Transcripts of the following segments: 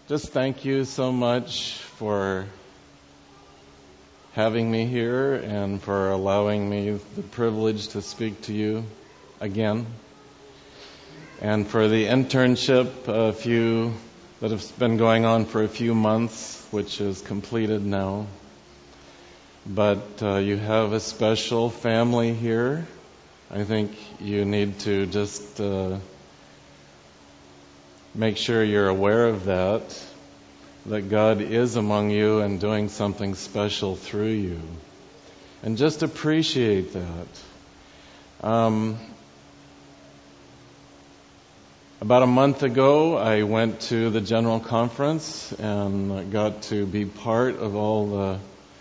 Just thank you so much for having me here and for allowing me the privilege to speak to you again. And for the internship, that have been going on for a few months, which is completed now. But you have a special family here. I think you need to just make sure you're aware of that God is among you and doing something special through you. And just appreciate that. About a month ago, I went to the General Conference and got to be part of all the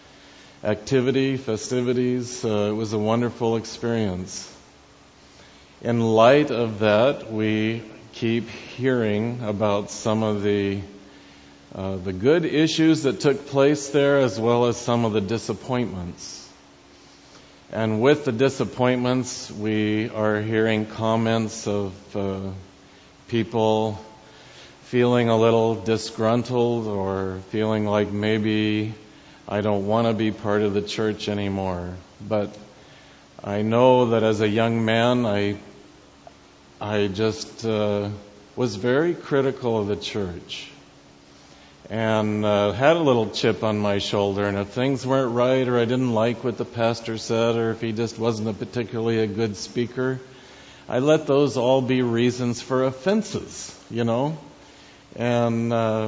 festivities. It was a wonderful experience. In light of that, we keep hearing about some of the good issues that took place there, as well as some of the disappointments. And with the disappointments, we are hearing comments of people feeling a little disgruntled or feeling like maybe I don't want to be part of the church anymore. But I know that as a young man, I just was very critical of the church and had a little chip on my shoulder. And if things weren't right, or I didn't like what the pastor said, or if he just wasn't particularly a good speaker, I let those all be reasons for offenses, And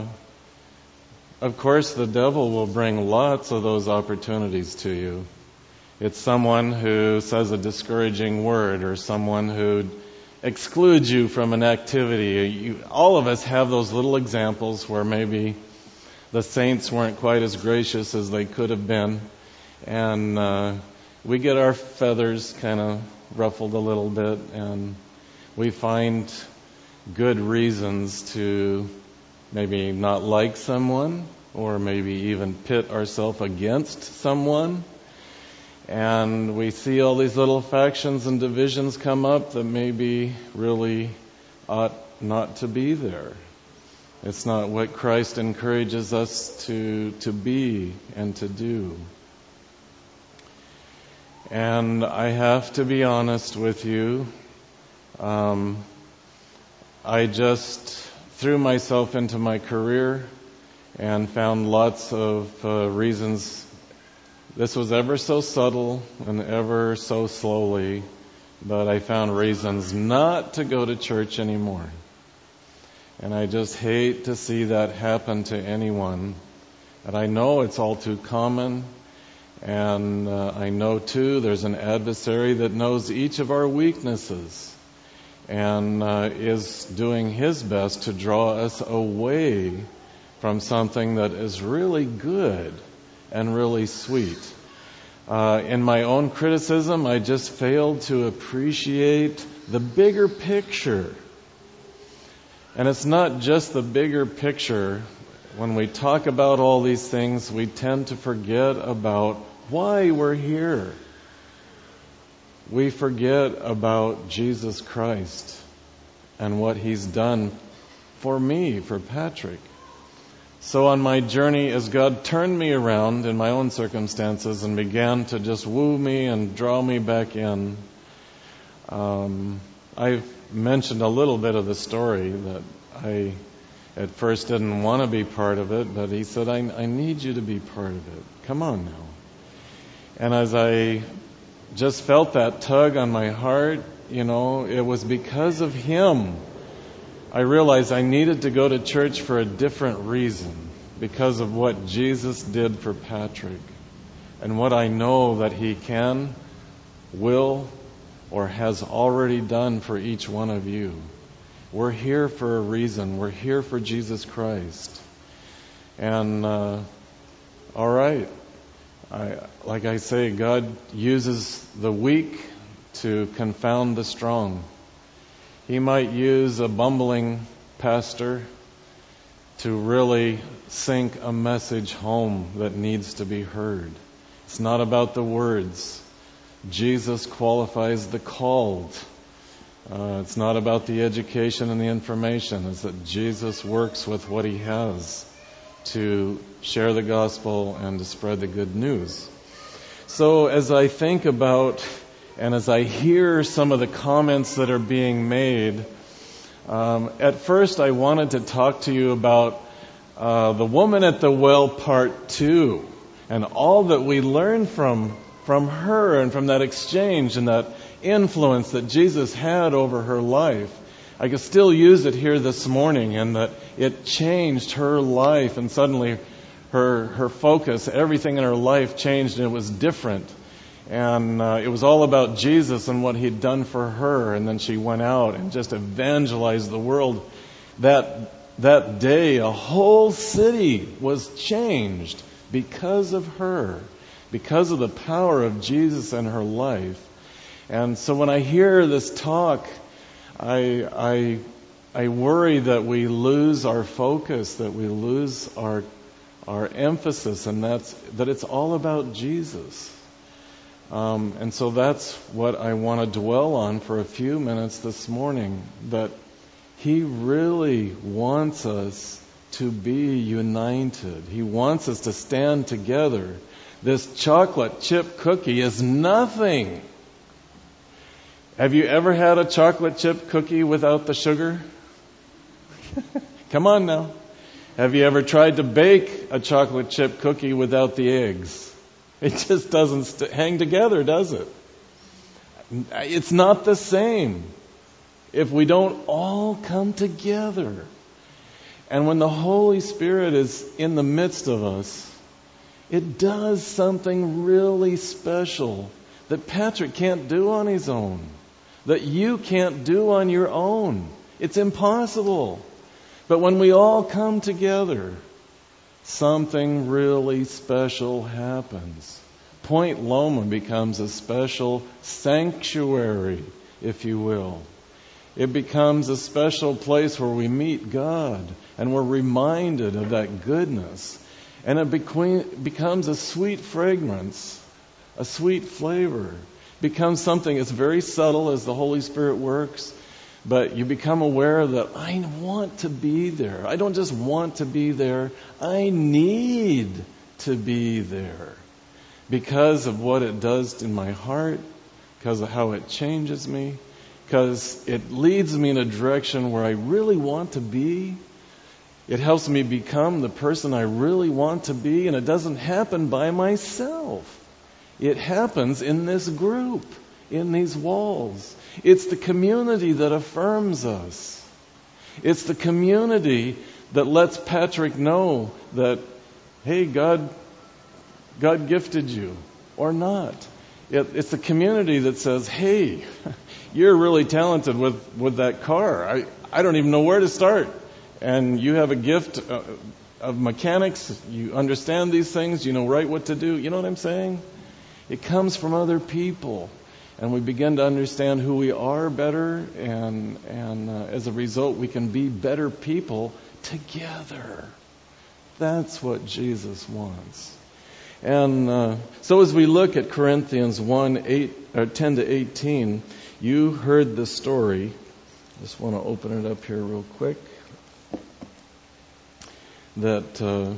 of course, the devil will bring lots of those opportunities to you. It's someone who says a discouraging word, or someone who excludes you from an activity. All of us have those little examples where maybe the saints weren't quite as gracious as they could have been, and we get our feathers kind of ruffled a little bit, and we find good reasons to maybe not like someone, or maybe even pit ourselves against someone. And we see all these little factions and divisions come up that maybe really ought not to be there. It's not what Christ encourages us to be and to do. And I have to be honest with you. I just threw myself into my career and found lots of reasons. This was ever so subtle and ever so slowly, but I found reasons not to go to church anymore. And I just hate to see that happen to anyone. And I know it's all too common. And I know, too, there's an adversary that knows each of our weaknesses and is doing his best to draw us away from something that is really good and really sweet. In my own criticism, I just failed to appreciate the bigger picture. And it's not just the bigger picture. When we talk about all these things, we tend to forget about why we're here. We forget about Jesus Christ and what He's done for me, for Patrick. So on my journey, as God turned me around in my own circumstances and began to just woo me and draw me back in, I've mentioned a little bit of the story that I at first didn't want to be part of it, but He said, I need you to be part of it. Come on now. And as I just felt that tug on my heart, it was because of Him. I realized I needed to go to church for a different reason, because of what Jesus did for Patrick and what I know that He can, will, or has already done for each one of you. We're here for a reason. We're here for Jesus Christ. And, all right. Like I say, God uses the weak to confound the strong. He might use a bumbling pastor to really sink a message home that needs to be heard. It's not about the words. Jesus qualifies the called. It's not about the education and the information. It's that Jesus works with what He has to share the gospel and to spread the good news. So as I think about and as I hear some of the comments that are being made, at first I wanted to talk to you about the woman at the well part 2 and all that we learn from her and from that exchange and that influence that Jesus had over her life. I could still use it here this morning, and that it changed her life, and suddenly her focus, everything in her life changed, and it was different. And it was all about Jesus and what He'd done for her, and then she went out and just evangelized the world. That day, a whole city was changed because of her, because of the power of Jesus in her life. And so when I hear this talk, I worry that we lose our focus, that we lose our emphasis, and that it's all about Jesus. And so that's what I want to dwell on for a few minutes this morning, that He really wants us to be united. He wants us to stand together. This chocolate chip cookie is nothing. Have you ever had a chocolate chip cookie without the sugar? Come on now. Have you ever tried to bake a chocolate chip cookie without the eggs? It just doesn't hang together, does it? It's not the same if we don't all come together. And when the Holy Spirit is in the midst of us, it does something really special that Patrick can't do on his own, that you can't do on your own. It's impossible. But when we all come together, something really special happens. Point Loma becomes a special sanctuary, if you will. It becomes a special place where we meet God and we're reminded of that goodness. And it becomes a sweet fragrance, a sweet flavor. Becomes something that's very subtle as the Holy Spirit works, but you become aware that I want to be there. I don't just want to be there, I need to be there because of what it does in my heart, because of how it changes me, because it leads me in a direction where I really want to be. It helps me become the person I really want to be, and it doesn't happen by myself. It happens in this group, in these walls. It's the community that affirms us. It's the community that lets Patrick know that, hey, God gifted you, or not. It's the community that says, hey, you're really talented with that car. I don't even know where to start. And you have a gift of mechanics. You understand these things. You know right what to do. You know what I'm saying? It comes from other people, and we begin to understand who we are better, and as a result, we can be better people together. That's what Jesus wants. And so as we look at Corinthians 10 to 18, you heard the story. Just want to open it up here real quick. That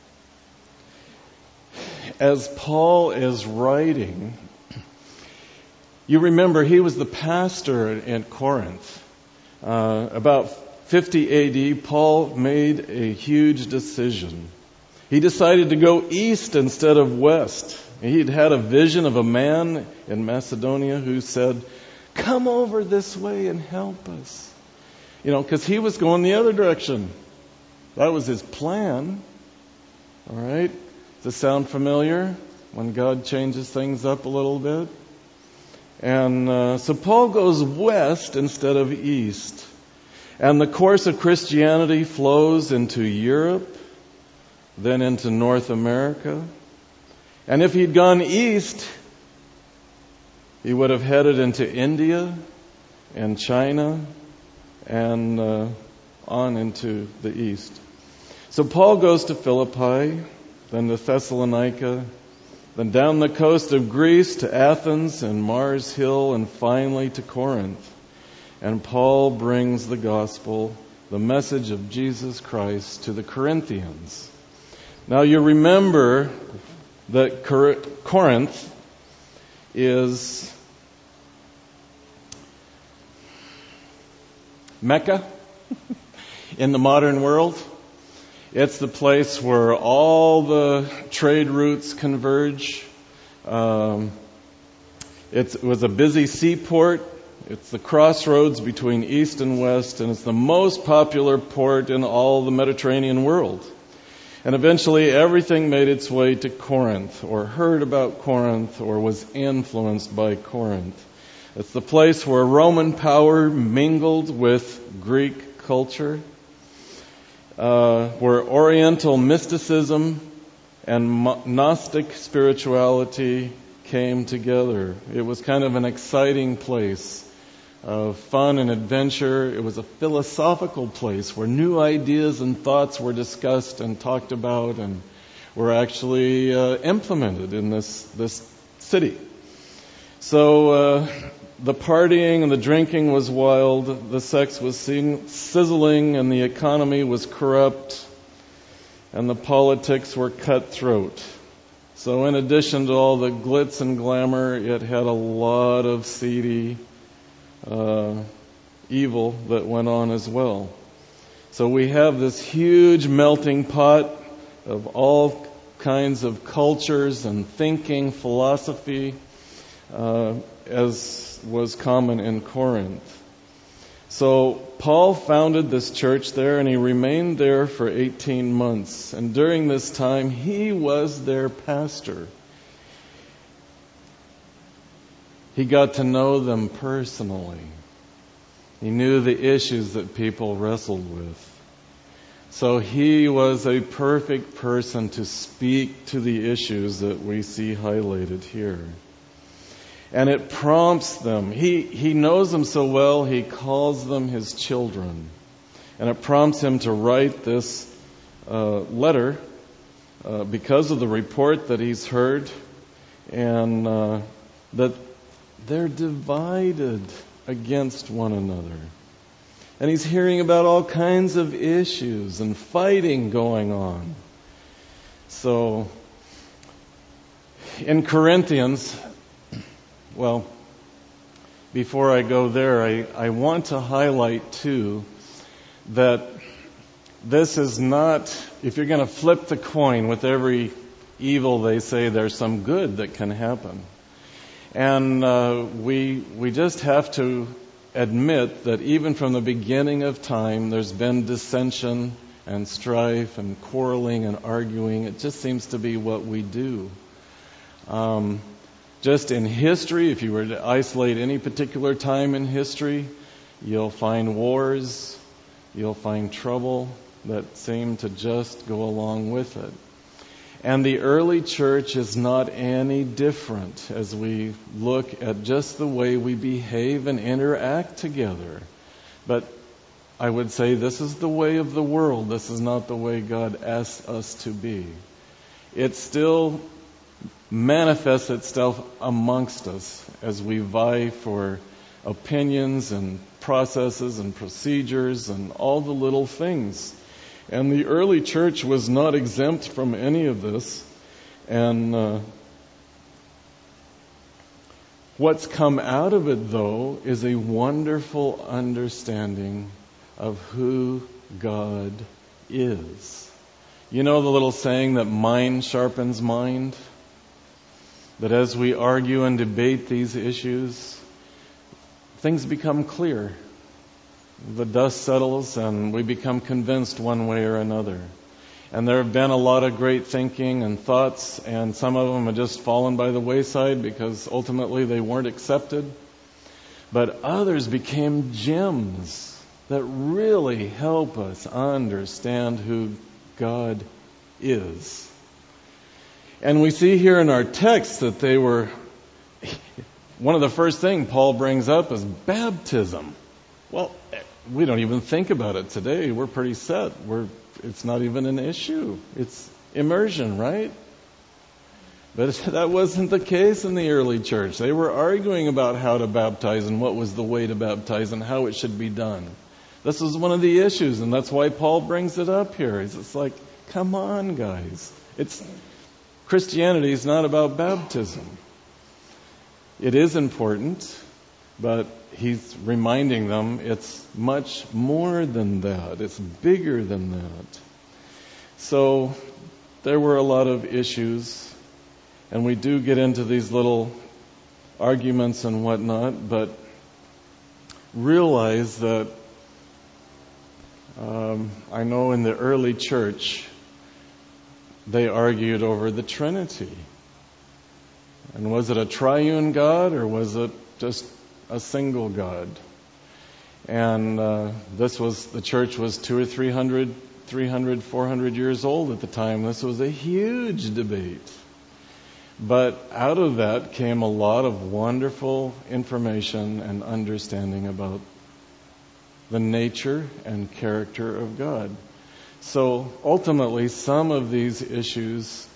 as Paul is writing, you remember he was the pastor in Corinth. About 50 AD, Paul made a huge decision. He decided to go east instead of west. He'd had a vision of a man in Macedonia who said, come over this way and help us. Because he was going the other direction. That was his plan. All right? Does this sound familiar? When God changes things up a little bit? And so Paul goes west instead of east. And the course of Christianity flows into Europe, then into North America. And if he'd gone east, he would have headed into India and China and on into the east. So Paul goes to Philippi, then to Thessalonica, then down the coast of Greece to Athens and Mars Hill, and finally to Corinth. And Paul brings the gospel, the message of Jesus Christ, to the Corinthians. Now you remember that Corinth is Mecca in the modern world. It's the place where all the trade routes converge. It was a busy seaport. It's the crossroads between East and West, and it's the most popular port in all the Mediterranean world. And eventually everything made its way to Corinth, or heard about Corinth, or was influenced by Corinth. It's the place where Roman power mingled with Greek culture, where Oriental mysticism and Gnostic spirituality came together. It was kind of an exciting place of fun and adventure. It was a philosophical place where new ideas and thoughts were discussed and talked about and were actually implemented in this city. So the partying and the drinking was wild, the sex was sizzling, and the economy was corrupt, and the politics were cutthroat. So in addition to all the glitz and glamour, it had a lot of seedy evil that went on as well. So we have this huge melting pot of all kinds of cultures and thinking, philosophy, as was common in Corinth. So Paul founded this church there, and he remained there for 18 months. And during this time, he was their pastor. He got to know them personally. He knew the issues that people wrestled with. So he was a perfect person to speak to the issues that we see highlighted here. And it prompts them. He knows them so well, he calls them his children. And it prompts him to write this letter because of the report that he's heard, and that they're divided against one another. And he's hearing about all kinds of issues and fighting going on. So, in Corinthians, well, before I go there, I want to highlight too that this is not, if you're going to flip the coin with every evil, they say there's some good that can happen. And we just have to admit that even from the beginning of time, there's been dissension and strife and quarreling and arguing. It just seems to be what we do. Just in history, if you were to isolate any particular time in history, you'll find wars, you'll find trouble that seem to just go along with it. And the early church is not any different as we look at just the way we behave and interact together. But I would say this is the way of the world. This is not the way God asks us to be. It still manifests itself amongst us as we vie for opinions and processes and procedures and all the little things. And the early church was not exempt from any of this. And what's come out of it, though, is a wonderful understanding of who God is. You know the little saying that mind sharpens mind? That as we argue and debate these issues, things become clear. The dust settles and we become convinced one way or another. And there have been a lot of great thinking and thoughts, and some of them have just fallen by the wayside because ultimately they weren't accepted. But others became gems that really help us understand who God is. And we see here in our text that they were, one of the first things Paul brings up is baptism. Well, we don't even think about it today. We're pretty set. It's not even an issue. It's immersion, right? But that wasn't the case in the early church. They were arguing about how to baptize and what was the way to baptize and how it should be done. This was one of the issues, and that's why Paul brings it up here. It's like, come on, guys. Christianity is not about baptism. It is important, but he's reminding them it's much more than that. It's bigger than that. So there were a lot of issues, and we do get into these little arguments and whatnot, but realize that I know in the early church, they argued over the Trinity. And was it a triune God or was it just a single God? And the church was 200 or 300, 400 years old at the time. This was a huge debate. But out of that came a lot of wonderful information and understanding about the nature and character of God. So ultimately, some of these issues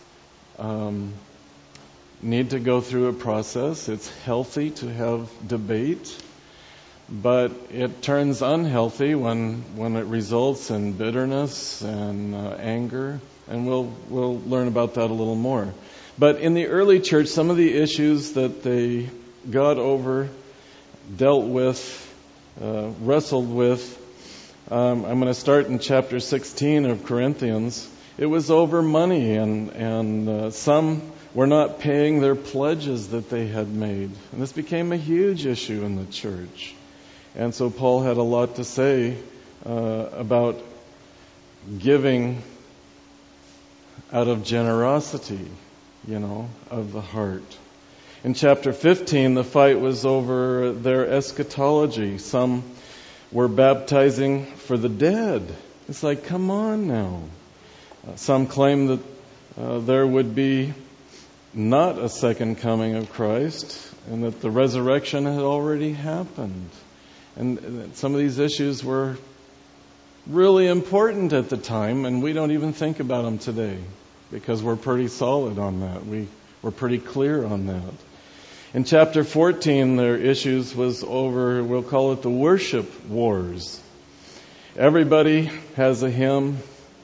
need to go through a process. It's healthy to have debate, but it turns unhealthy when it results in bitterness and anger, and we'll learn about that a little more. But in the early church, some of the issues that they got over, dealt with, wrestled with, I'm going to start in chapter 16 of Corinthians. It was over money, and some were not paying their pledges that they had made. And this became a huge issue in the church. And so Paul had a lot to say about giving out of generosity, of the heart. In chapter 15, the fight was over their eschatology. Some were baptizing for the dead. It's like, come on now. Some claim that there would be not a second coming of Christ and that the resurrection had already happened. And some of these issues were really important at the time, and we don't even think about them today because we're pretty solid on that. We're pretty clear on that. In chapter 14, their issues was over, we'll call it the worship wars. Everybody has a hymn.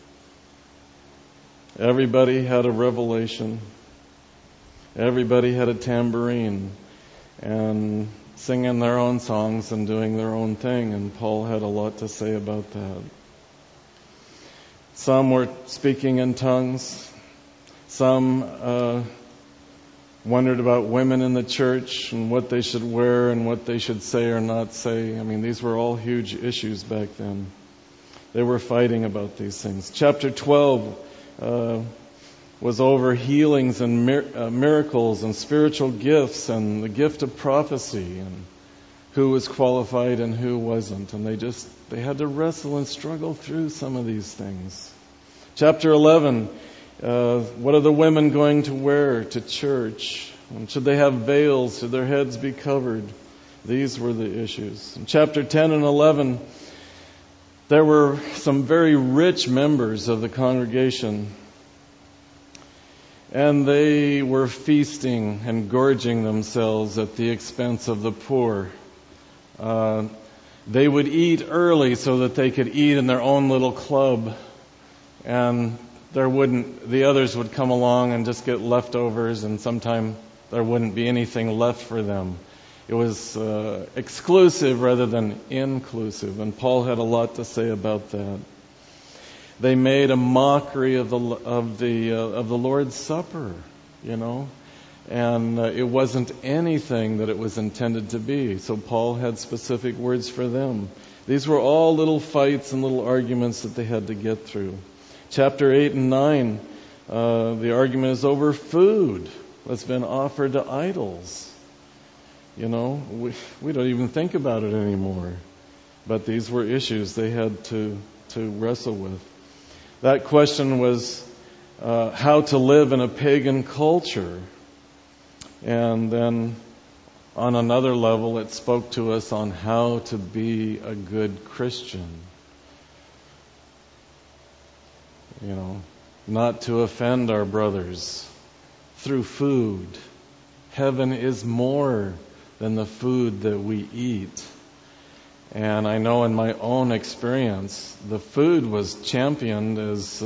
Everybody had a revelation. Everybody had a tambourine and singing their own songs and doing their own thing. And Paul had a lot to say about that. Some were speaking in tongues. Some wondered about women in the church and what they should wear and what they should say or not say. I mean, these were all huge issues back then. They were fighting about these things. Chapter 12 was over healings and miracles and spiritual gifts and the gift of prophecy and who was qualified and who wasn't. And they had to wrestle and struggle through some of these things. Chapter 11, what are the women going to wear to church? And should they have veils? Should their heads be covered? These were the issues. In chapter 10 and 11, there were some very rich members of the congregation, and they were feasting and gorging themselves at the expense of the poor. They would eat early so that they could eat in their own little club, and the others would come along and just get leftovers, and sometime there wouldn't be anything left for them. It was exclusive rather than inclusive, and Paul had a lot to say about that. They made a mockery of the Lord's Supper, and it wasn't anything that it was intended to be. So Paul had specific words for them. These were all little fights and little arguments that they had to get through. Chapter 8 and 9, the argument is over food that's been offered to idols. We don't even think about it anymore. But these were issues they had to wrestle with. That question was how to live in a pagan culture. And then on another level, it spoke to us on how to be a good Christian. Not to offend our brothers, through food. Heaven is more than the food that we eat. And I know in my own experience, the food was championed as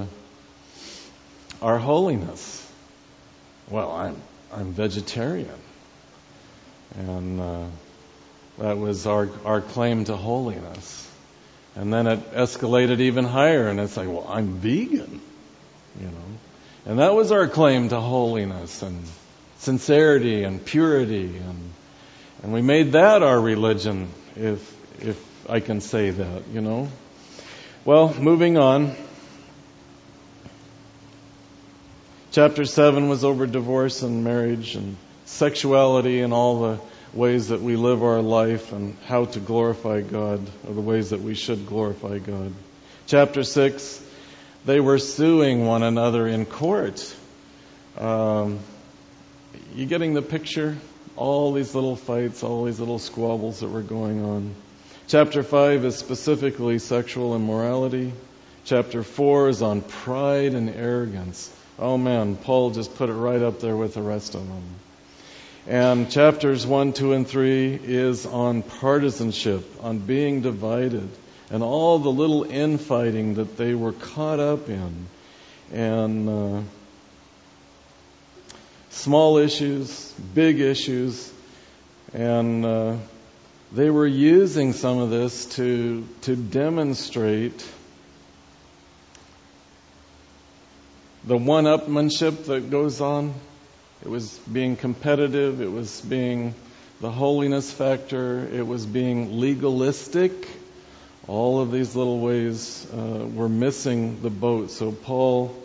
our holiness. Well, I'm vegetarian. And that was our claim to holiness. And then it escalated even higher, and it's like, well, I'm vegan, you know. And that was our claim to holiness and sincerity and purity, and we made that our religion, if I can say that, you know. Well, moving on. Chapter 7 was over divorce and marriage and sexuality and all the ways that we live our life and how to glorify God, or the ways that we should glorify God. Chapter 6, they were suing one another in court. You getting the picture? All these little fights, all these little squabbles that were going on. Chapter 5 is specifically sexual immorality. Chapter 4 is on pride and arrogance. Oh man, Paul just put it right up there with the rest of them. And chapters 1, 2, and 3 is on partisanship, on being divided, and all the little infighting that they were caught up in. And small issues, big issues, and they were using some of this to demonstrate the one-upmanship that goes on. It was being competitive. It was being the holiness factor. It was being legalistic. All of these little ways were missing the boat. So Paul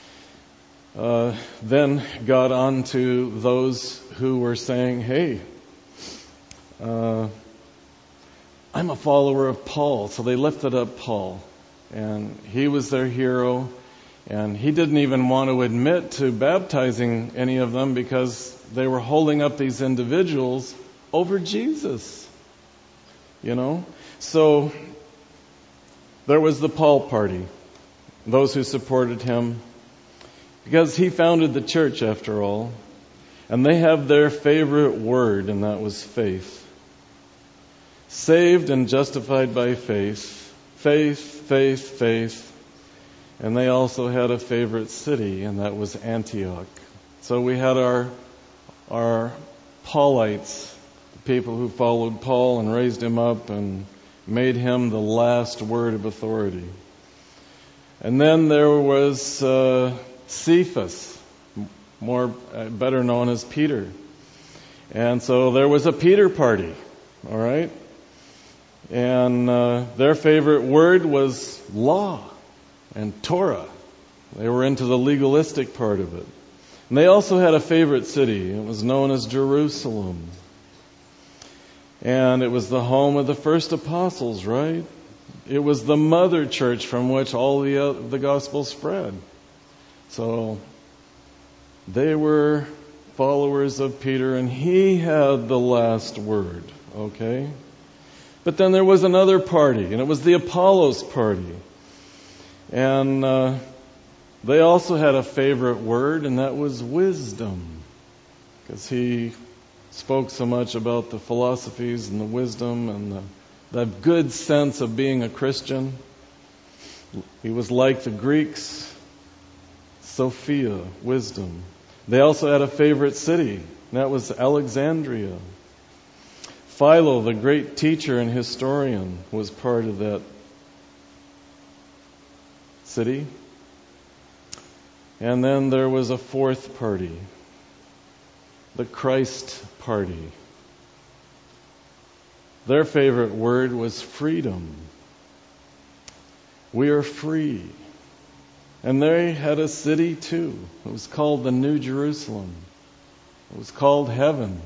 then got on to those who were saying, hey, I'm a follower of Paul. So they lifted up Paul. And he was their hero. And he didn't even want to admit to baptizing any of them because they were holding up these individuals over Jesus. You know? So there was the Paul party, those who supported him, because he founded the church after all. And they have their favorite word, and that was faith. Saved and justified by faith. Faith, faith, faith. And they also had a favorite city, and that was Antioch. So we had our Paulites, the people who followed Paul and raised him up and made him the last word of authority. And then there was Cephas, better known as Peter. And so there was a Peter party, all right? And their favorite word was law and Torah. They were into the legalistic part of it. And they also had a favorite city. It was known as Jerusalem. And it was the home of the first apostles, right? It was the mother church from which all the gospel spread. So they were followers of Peter, and he had the last word, okay? But then there was another party, and it was the Apollos party. And they also had a favorite word, and that was wisdom, because he spoke so much about the philosophies and the wisdom and the good sense of being a Christian. He was like the Greeks, Sophia, wisdom. They also had a favorite city, and that was Alexandria. Philo, the great teacher and historian, was part of that city. And then there was a fourth party, the Christ party. Their favorite word was freedom. We are free. And they had a city too. It was called the New Jerusalem. It was called heaven.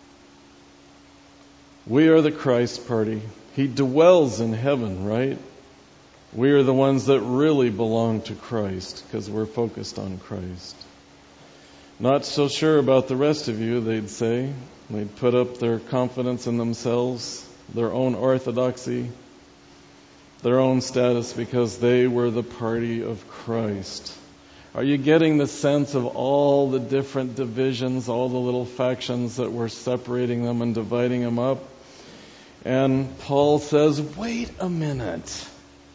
We are the Christ party. He dwells in heaven, right? We are the ones that really belong to Christ because we're focused on Christ. Not so sure about the rest of you, they'd say. They'd put up their confidence in themselves, their own orthodoxy, their own status, because they were the party of Christ. Are you getting the sense of all the different divisions, all the little factions that were separating them and dividing them up? And Paul says, wait a minute.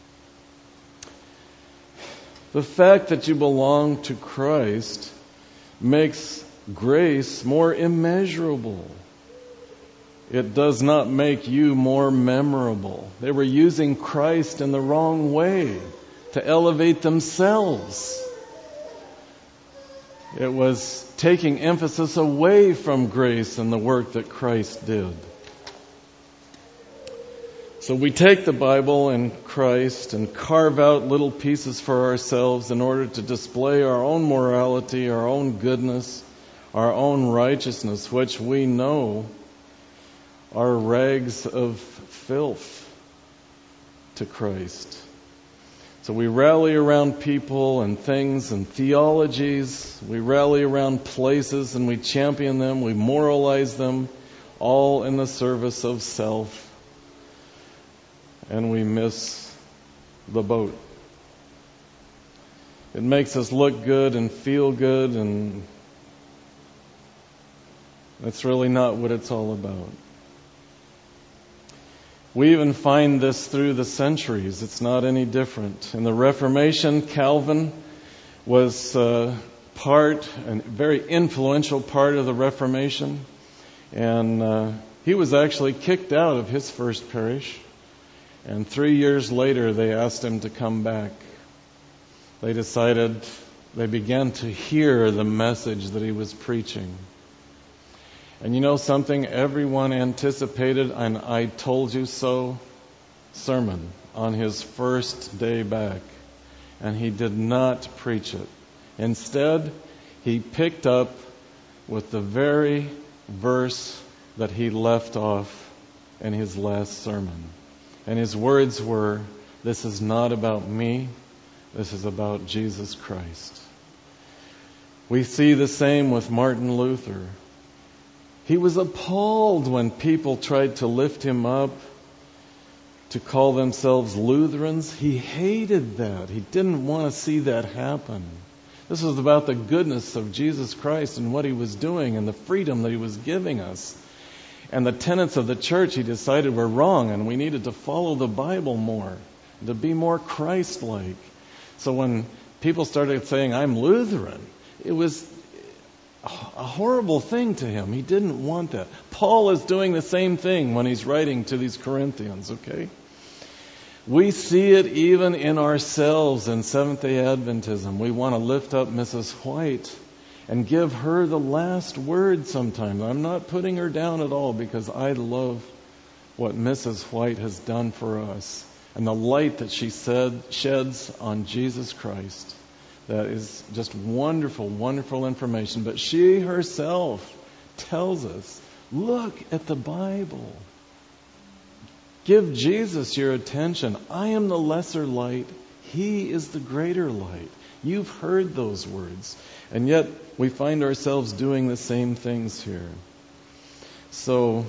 The fact that you belong to Christ makes grace more immeasurable. It does not make you more memorable. They were using Christ in the wrong way to elevate themselves. It was taking emphasis away from grace and the work that Christ did. So we take the Bible and Christ and carve out little pieces for ourselves in order to display our own morality, our own goodness, our own righteousness, which we know are rags of filth to Christ. So we rally around people and things and theologies. We rally around places and we champion them. We moralize them, all in the service of self. And we miss the boat. It makes us look good and feel good, and that's really not what it's all about. We even find this through the centuries. It's not any different. In the Reformation, Calvin was a very influential part of the Reformation. And he was actually kicked out of his first parish. And 3 years later, they asked him to come back. They began to hear the message that he was preaching. And you know something? Everyone anticipated an I told you so sermon on his first day back. And he did not preach it. Instead, he picked up with the very verse that he left off in his last sermon. And his words were, "This is not about me. This is about Jesus Christ." We see the same with Martin Luther. He was appalled when people tried to lift him up to call themselves Lutherans. He hated that. He didn't want to see that happen. This was about the goodness of Jesus Christ and what he was doing and the freedom that he was giving us. And the tenets of the church, he decided, were wrong, and we needed to follow the Bible more, to be more Christ-like. So when people started saying, "I'm Lutheran," it was a horrible thing to him. He didn't want that. Paul is doing the same thing when he's writing to these Corinthians, okay? We see it even in ourselves in Seventh-day Adventism. We want to lift up Mrs. White and give her the last word sometimes. I'm not putting her down at all, because I love what Mrs. White has done for us and the light that she sheds on Jesus Christ. That is just wonderful, wonderful information. But she herself tells us, look at the Bible. Give Jesus your attention. I am the lesser light. He is the greater light. You've heard those words. And yet we find ourselves doing the same things here. So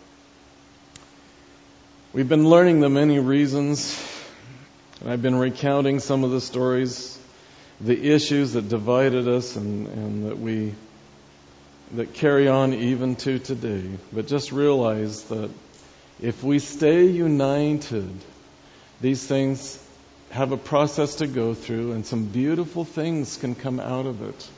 we've been learning the many reasons. And I've been recounting some of the stories, the issues that divided us and that carry on even to today. But just realize that if we stay united, these things have a process to go through, and some beautiful things can come out of it.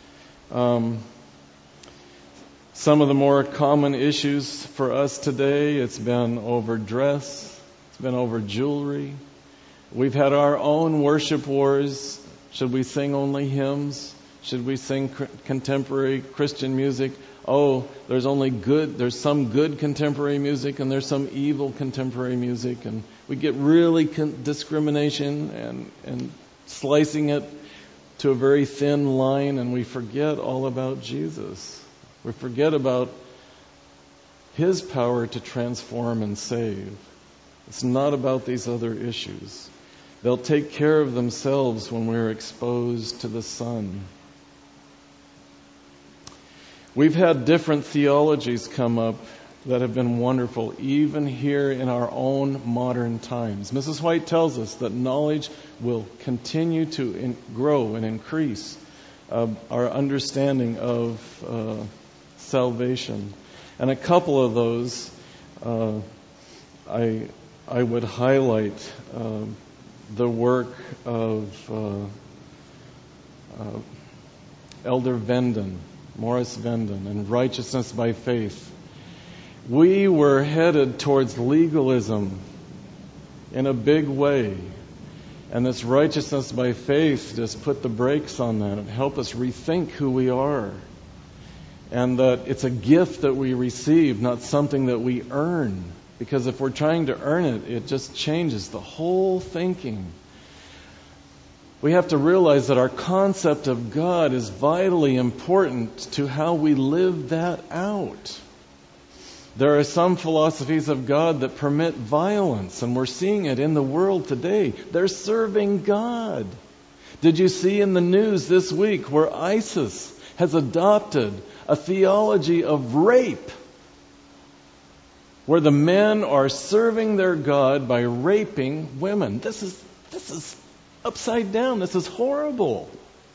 Some of the more common issues for us today, it's been over dress, it's been over jewelry. We've had our own worship wars. Should we sing only hymns? Should we sing contemporary Christian music? Oh, there's some good contemporary music and there's some evil contemporary music. And we get really discrimination and slicing it to a very thin line, and we forget all about Jesus. We forget about His power to transform and save. It's not about these other issues. They'll take care of themselves when we're exposed to the sun. We've had different theologies come up that have been wonderful, even here in our own modern times. Mrs. White tells us that knowledge will continue to grow and increase our understanding of salvation. And a couple of those I would highlight the work of Elder Venden, Morris Venden, and Righteousness by Faith. We were headed towards legalism in a big way. And this Righteousness by Faith just put the brakes on that and help us rethink who we are. And that it's a gift that we receive, not something that we earn. Because if we're trying to earn it, it just changes the whole thinking. We have to realize that our concept of God is vitally important to how we live that out. There are some philosophies of God that permit violence, and we're seeing it in the world today. They're serving God. Did you see in the news this week where ISIS has adopted a theology of rape, where the men are serving their God by raping women? This is upside down. This is horrible.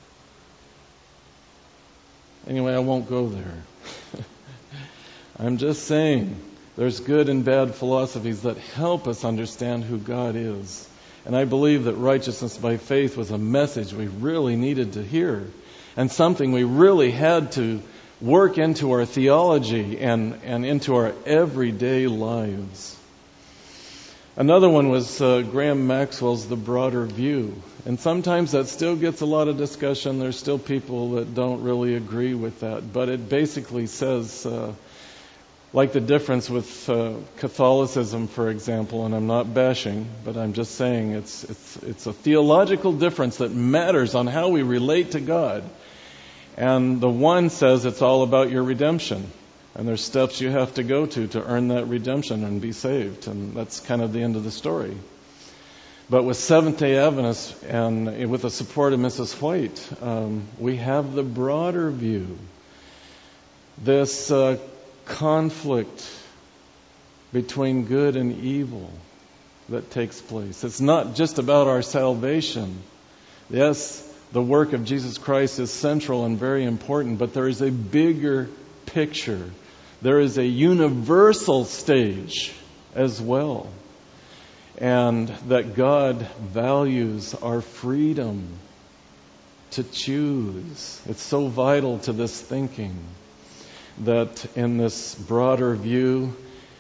Anyway, I won't go there. I'm just saying there's good and bad philosophies that help us understand who God is. And I believe that Righteousness by Faith was a message we really needed to hear, and something we really had to work into our theology and into our everyday lives. Another one was Graham Maxwell's The Broader View. And sometimes that still gets a lot of discussion. There's still people that don't really agree with that. But it basically says, like the difference with Catholicism, for example, and I'm not bashing, but I'm just saying it's a theological difference that matters on how we relate to God. And the one says it's all about your redemption. And there's steps you have to go to earn that redemption and be saved. And that's kind of the end of the story. But with Seventh-day Adventists and with the support of Mrs. White, we have the broader view. This conflict between good and evil that takes place. It's not just about our salvation. Yes, the work of Jesus Christ is central and very important, but there is a bigger picture. There is a universal stage as well. And that God values our freedom to choose. It's so vital to this thinking that in this broader view,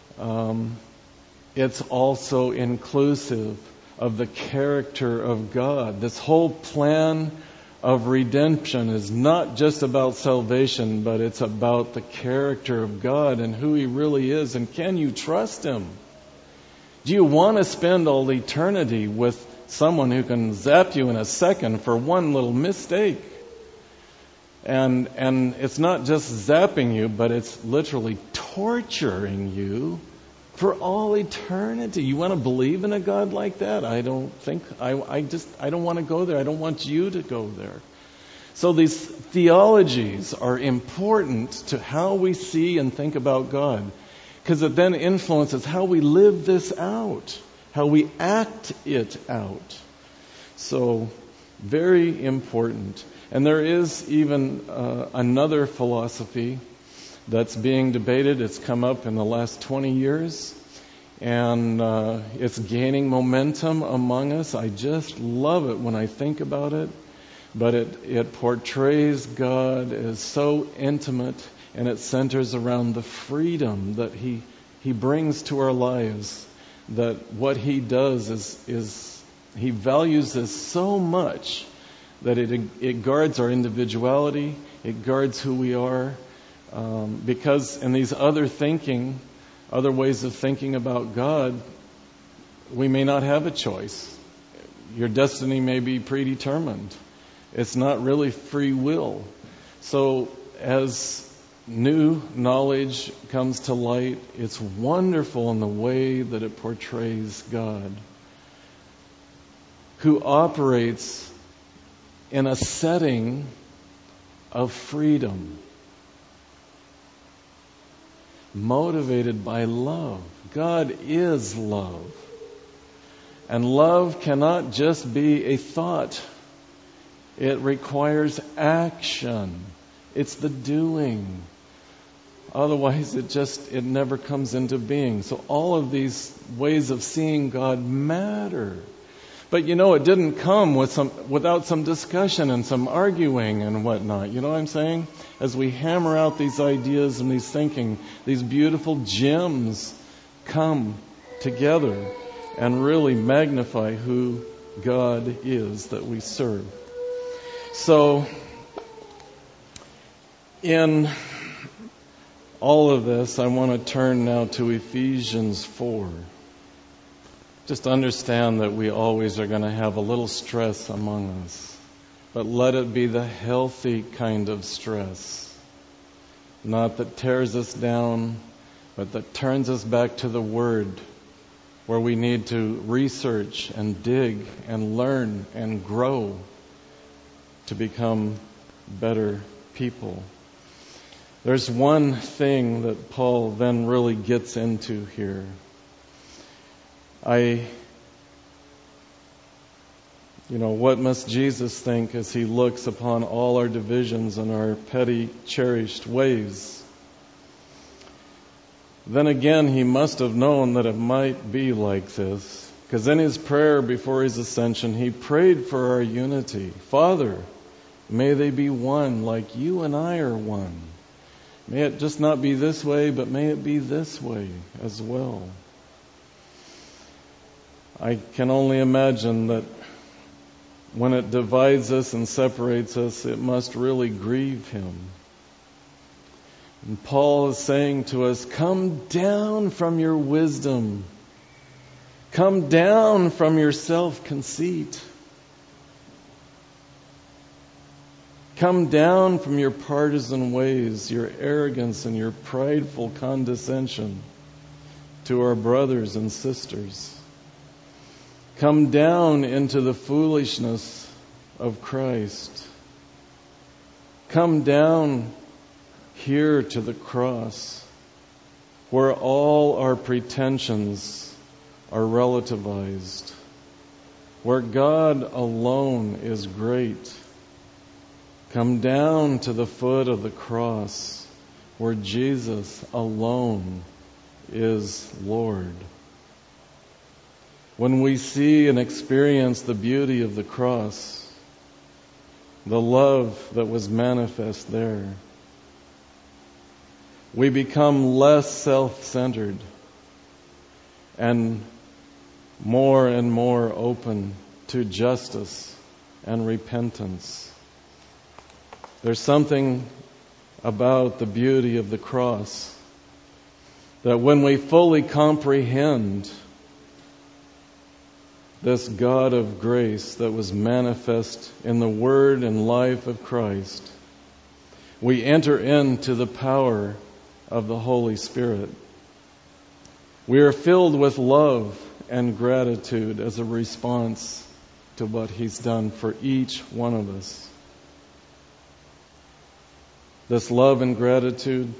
it's also inclusive of the character of God. This whole plan of redemption is not just about salvation, but it's about the character of God and who He really is. And can you trust Him? Do you want to spend all eternity with someone who can zap you in a second for one little mistake? And it's not just zapping you, but it's literally torturing you for all eternity. You want to believe in a God like that? I don't think, I don't want to go there. I don't want you to go there. So these theologies are important to how we see and think about God, because it then influences how we live this out, how we act it out. So very important. And there is even another philosophy that's being debated. It's come up in the last 20 years, and it's gaining momentum among us. I just love it when I think about it. But it portrays God as so intimate, and it centers around the freedom that He brings to our lives. That what He does is He values us so much that it guards our individuality, it guards who we are. Because in these other ways of thinking about God, we may not have a choice. Your destiny may be predetermined. It's not really free will. So as new knowledge comes to light, it's wonderful in the way that it portrays God, who operates in a setting of freedom. motivated by love. God is love. And love cannot just be a thought. It requires action. It's the doing. Otherwise, it never comes into being. So all of these ways of seeing God matter. But it didn't come without some discussion and some arguing and whatnot. You know what I'm saying? As we hammer out these ideas and these thinking, these beautiful gems come together and really magnify who God is that we serve. So, in all of this, I want to turn now to Ephesians 4. Just understand that we always are going to have a little stress among us. But let it be the healthy kind of stress. Not that tears us down, but that turns us back to the Word, where we need to research and dig and learn and grow to become better people. There's one thing that Paul then really gets into here. What must Jesus think as he looks upon all our divisions and our petty, cherished ways? Then again, he must have known that it might be like this, because in his prayer before his ascension, he prayed for our unity. Father, may they be one like you and I are one. May it just not be this way, but may it be this way as well. I can only imagine that when it divides us and separates us, it must really grieve him. And Paul is saying to us, come down from your wisdom. Come down from your self-conceit. Come down from your partisan ways, your arrogance and your prideful condescension to our brothers and sisters. Come down into the foolishness of Christ. Come down here to the cross, where all our pretensions are relativized, where God alone is great. Come down to the foot of the cross, where Jesus alone is Lord. When we see and experience the beauty of the cross, the love that was manifest there, we become less self-centered and more open to justice and repentance. There's something about the beauty of the cross that when we fully comprehend this God of grace that was manifest in the Word and life of Christ, we enter into the power of the Holy Spirit. We are filled with love and gratitude as a response to what He's done for each one of us. This love and gratitude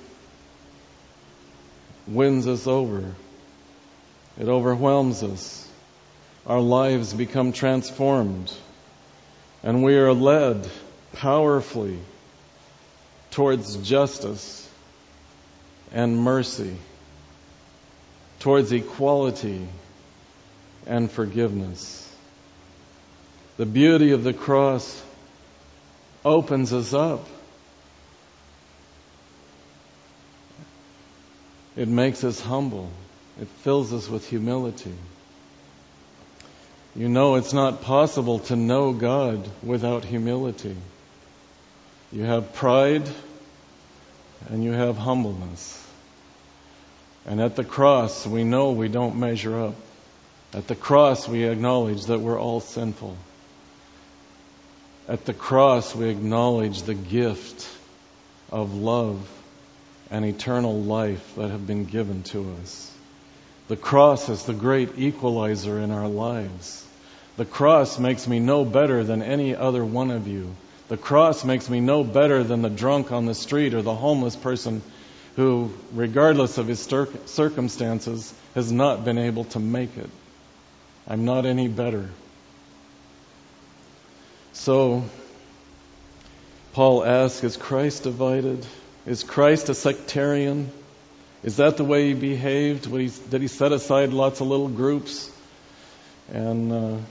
wins us over. It overwhelms us. Our lives become transformed, and we are led powerfully towards justice and mercy, towards equality and forgiveness. The beauty of the cross opens us up. It makes us humble. It fills us with humility. It's not possible to know God without humility. You have pride and you have humbleness. And at the cross, we know we don't measure up. At the cross, we acknowledge that we're all sinful. At the cross, we acknowledge the gift of love and eternal life that have been given to us. The cross is the great equalizer in our lives. The cross makes me no better than any other one of you. The cross makes me no better than the drunk on the street or the homeless person who, regardless of his circumstances, has not been able to make it. I'm not any better. So, Paul asks, is Christ divided? Is Christ a sectarian? Is that the way he behaved? Did he set aside lots of little groups and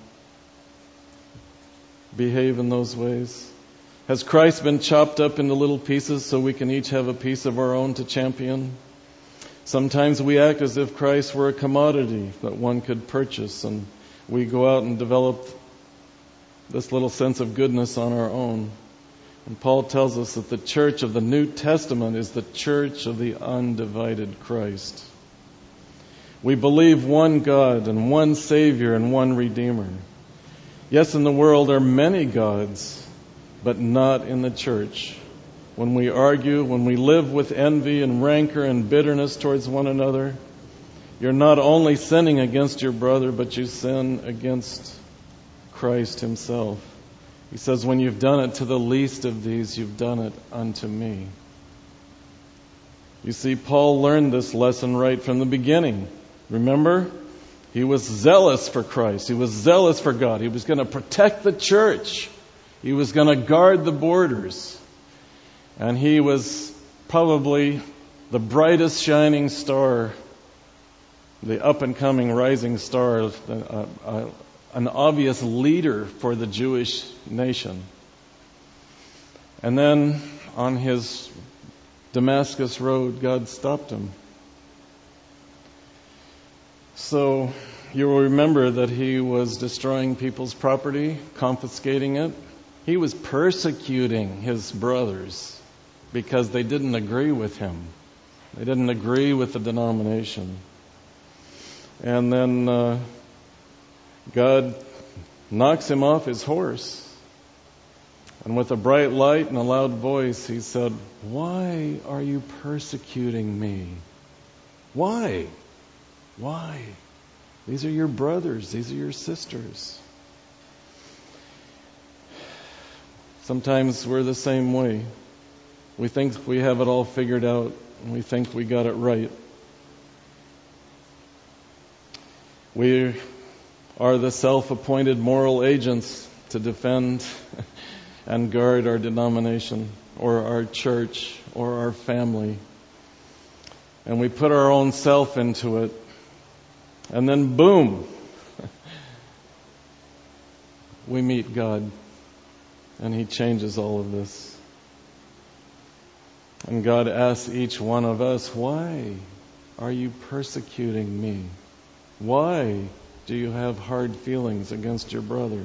behave in those ways? Has Christ been chopped up into little pieces so we can each have a piece of our own to champion? Sometimes we act as if Christ were a commodity that one could purchase, and we go out and develop this little sense of goodness on our own. And Paul tells us that the church of the New Testament is the church of the undivided Christ. We believe one God and one Savior and one Redeemer. Yes, in the world are many gods, but not in the church. When we argue, when we live with envy and rancor and bitterness towards one another, you're not only sinning against your brother, but you sin against Christ himself. He says, when you've done it to the least of these, you've done it unto me. You see, Paul learned this lesson right from the beginning. Remember? He was zealous for Christ. He was zealous for God. He was going to protect the church. He was going to guard the borders. And he was probably the brightest shining star, the up-and-coming rising star, an obvious leader for the Jewish nation. And then on his Damascus road, God stopped him. So you will remember that he was destroying people's property, confiscating it. He was persecuting his brothers because they didn't agree with him. They didn't agree with the denomination. And then God knocks him off his horse. And with a bright light and a loud voice, he said, "Why are you persecuting me? Why? Why? These are your brothers. These are your sisters." Sometimes we're the same way. We think we have it all figured out, and we think we got it right. We are the self-appointed moral agents to defend and guard our denomination or our church or our family. And we put our own self into it. And then boom, we meet God. And He changes all of this. And God asks each one of us, why are you persecuting me? Why do you have hard feelings against your brother?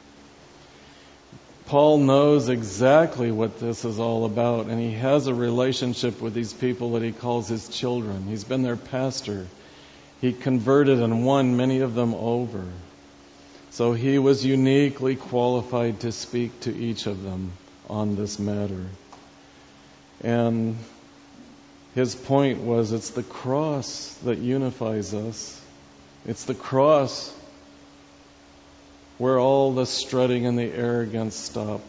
Paul knows exactly what this is all about, and he has a relationship with these people that he calls his children. He's been their pastor. He converted and won many of them over. So he was uniquely qualified to speak to each of them on this matter. And his point was, it's the cross that unifies us. It's the cross where all the strutting and the arrogance stop.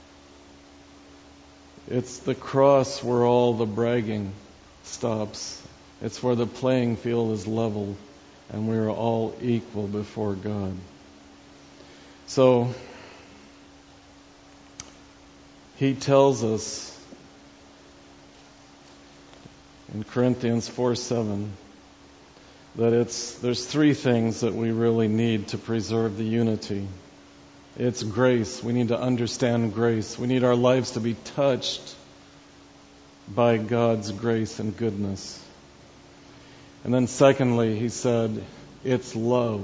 It's the cross where all the bragging stops. It's where the playing field is level and we are all equal before God. So, he tells us in Corinthians 4:7 that there's three things that we really need to preserve the unity. It's grace. We need to understand grace. We need our lives to be touched by God's grace and goodness. And then secondly, he said, it's love.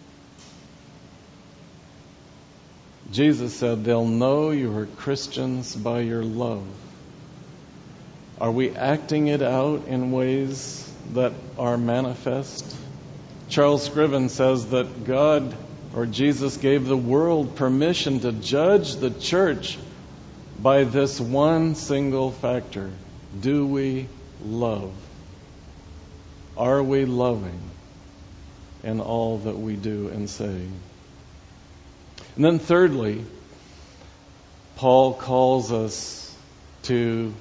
Jesus said, they'll know you are Christians by your love. Are we acting it out in ways that are manifest? Charles Scriven says that God, or Jesus, gave the world permission to judge the church by this one single factor. Do we love? Are we loving in all that we do and say? And then thirdly, Paul calls us to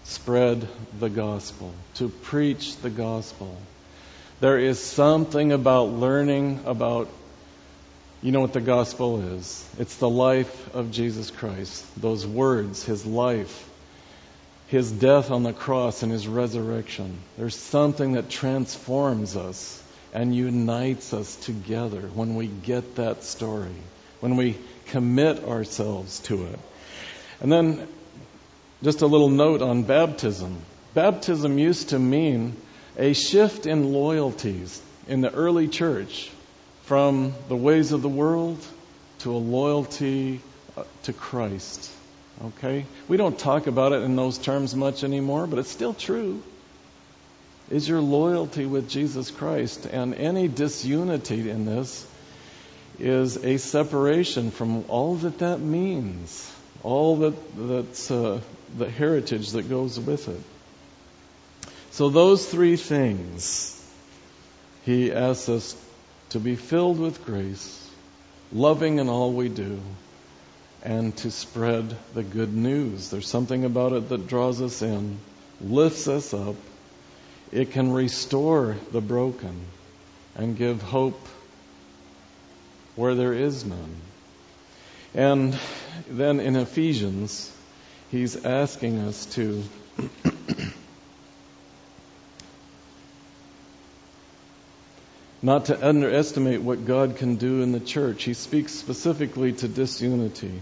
spread the gospel, to preach the gospel. There is something about learning about, you know what the gospel is. It's the life of Jesus Christ. Those words, His life, His death on the cross and His resurrection. There's something that transforms us and unites us together when we get that story, when we commit ourselves to it. And then just a little note on baptism. Baptism used to mean a shift in loyalties in the early church from the ways of the world to a loyalty to Christ. Okay? We don't talk about it in those terms much anymore, but it's still true. Is your loyalty with Jesus Christ? And any disunity in this is a separation from all that means, all that's the heritage that goes with it. So those three things, He asks us to be filled with grace, loving in all we do, and to spread the good news. There's something about it that draws us in, lifts us up. It can restore the broken and give hope where there is none. And then in Ephesians, he's asking us to not to underestimate what God can do in the church. He speaks specifically to disunity.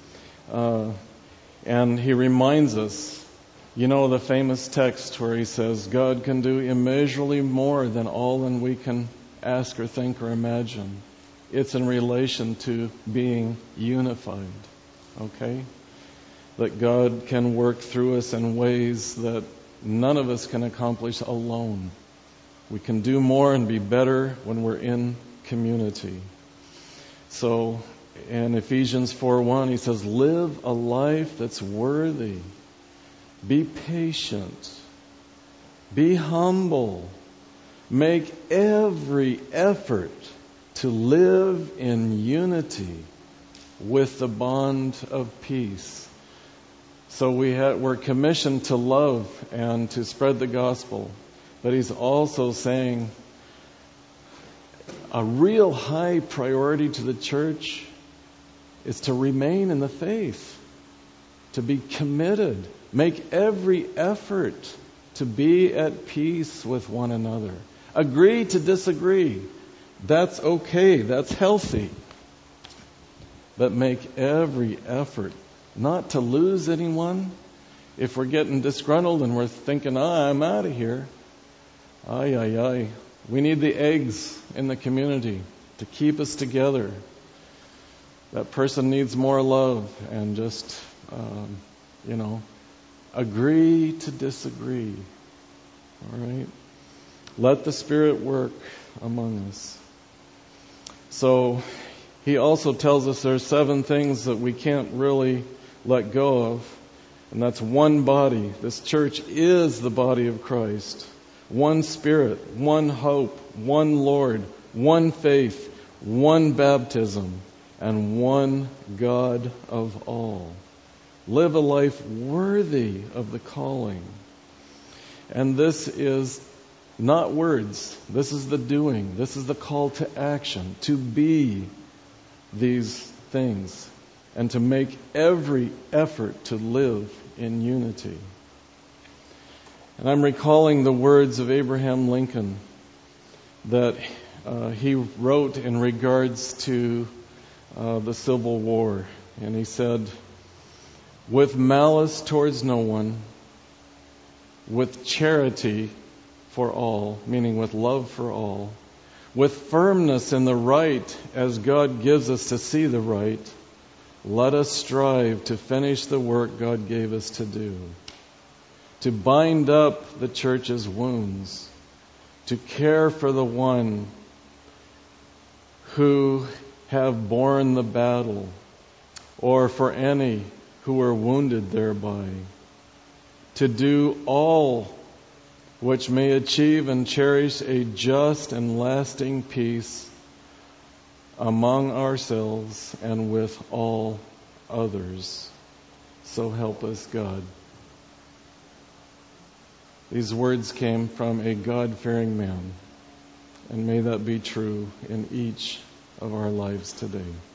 And he reminds us, you know, the famous text where he says, God can do immeasurably more than all that we can ask or think or imagine. It's in relation to being unified. Okay? That God can work through us in ways that none of us can accomplish alone. We can do more and be better when we're in community. So in Ephesians 4:1, he says, live a life that's worthy. Be patient. Be humble. Make every effort to live in unity with the bond of peace. So we're commissioned to love and to spread the gospel. But he's also saying a real high priority to the church is to remain in the faith, to be committed, make every effort to be at peace with one another. Agree to disagree. That's okay. That's healthy. But make every effort not to lose anyone. If we're getting disgruntled and we're thinking, I'm out of here. We need the eggs in the community to keep us together. That person needs more love and just, agree to disagree. All right? Let the Spirit work among us. So he also tells us there's 7 things that we can't really let go of. And that's one body. This church is the body of Christ. One Spirit, one hope, one Lord, one faith, one baptism, and one God of all. Live a life worthy of the calling. And this is not words. This is the doing. This is the call to action, to be these things and to make every effort to live in unity. And I'm recalling the words of Abraham Lincoln that he wrote in regards to the Civil War. And he said, with malice towards no one, with charity for all, meaning with love for all, with firmness in the right as God gives us to see the right, let us strive to finish the work God gave us to do. To bind up the church's wounds, to care for the one who have borne the battle, or for any who were wounded thereby, to do all which may achieve and cherish a just and lasting peace among ourselves and with all others. So help us God. These words came from a God-fearing man, and may that be true in each of our lives today.